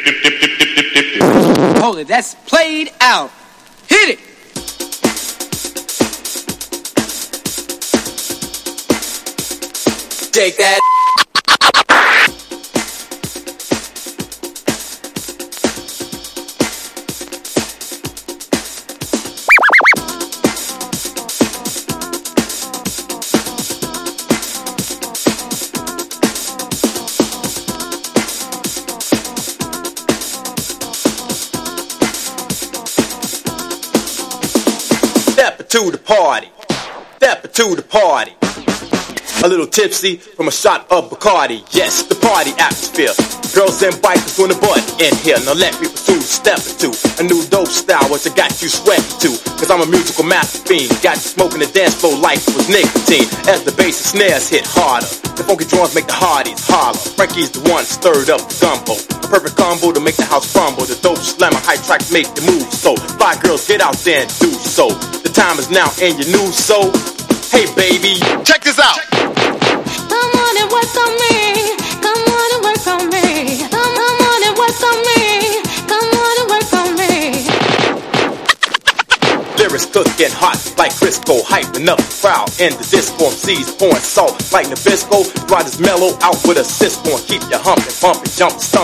Hold it, that's played out. Hit it. Take that. Step to the party. Step to the party. A little tipsy from a shot of Bacardi. Yes, the party atmosphere. Girls and bikers on the butt in here. Now let me pursue step into a new dope style, which I got you sweating to. Cause I'm a musical master fiend. Got you smoking the dance floor like it was nicotine. As the bass and snares hit harder, the funky drums make the hardies holler. Frankie's the one stirred up the gumbo. A perfect combo to make the house crumble. The dope slammer high tracks make you move. So fly girls, get out there and do so. The time is now and you knew so. Hey baby, check this out. Come on and work on me. Come on and work on me. Come on and work on me. Come on and work on me. Lyrics cooking hot like Crisco, hyping up the crowd and the disco MCs pouring salt like Nabisco. Riders mellow out with a Cisco and keep you humping, bumping, jumping,